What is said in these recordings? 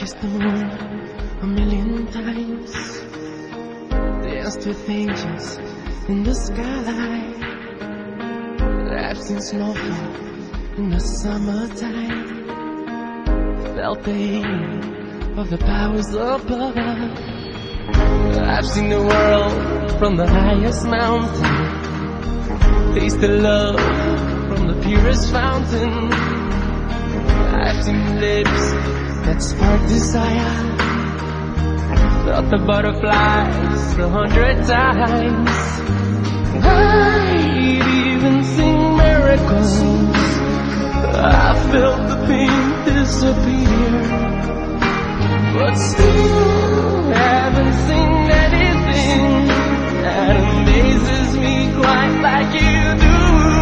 kissed the moon a million times, danced with angels in the sky. I've seen snowfall in the summertime, felt the heat of the powers above. I've seen the world from the highest mountain, tasted love from the purest fountain. I've seen lips that spark desire, felt the butterflies 100 times. I'd even seen miracles, I felt the pain disappear, but still haven't seen anything that amazes me quite like you do.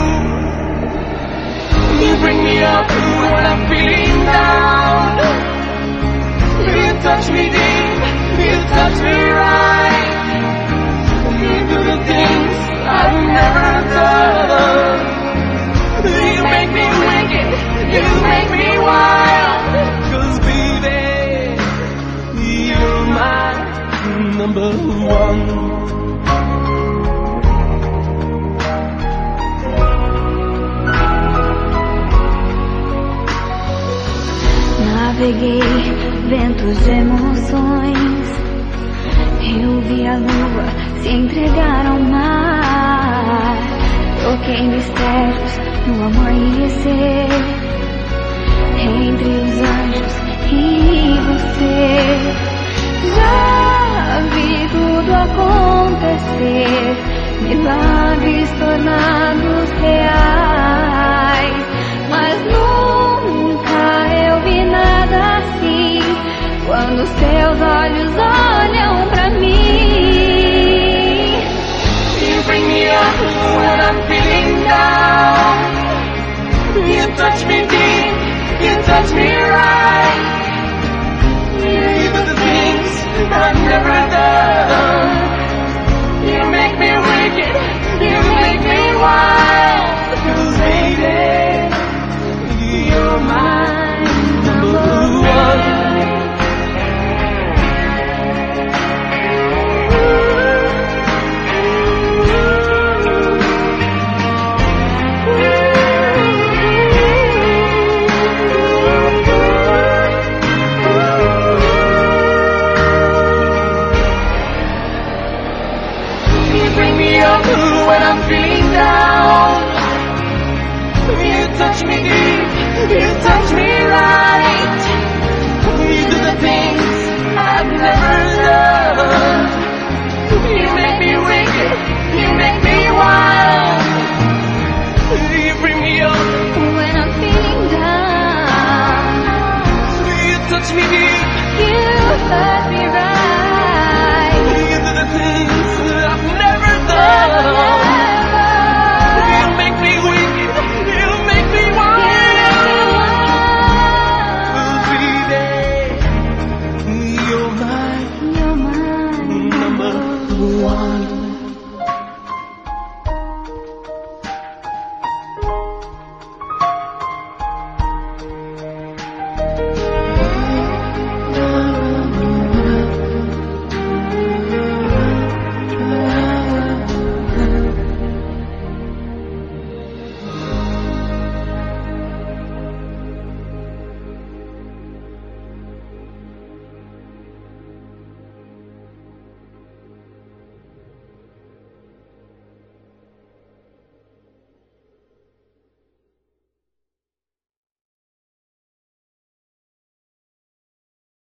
You bring me up when I'm feeling down, you touch me deep, you touch me right, you do the things I've never done. You make me wicked, you make me wild, 'cause baby, you're my number one. Naveguei ventos de emoções, eu vi a lua se entregar ao mar, toquei mistérios no amanhecer, entre os anjos e você. Já vi tudo acontecer, milagres tornados reais, mas nunca eu vi nada assim, quando seus olhos olham pra mim. You bring me up when I'm feeling down, you touch me deep, you touch me right, you do the things I've never done. You make me wicked, you make me wild, 'cause baby, you're my number one. When I'm feeling down, you touch me deep, you touch me right, you do the things I've never done. You make me wicked, you make me wild.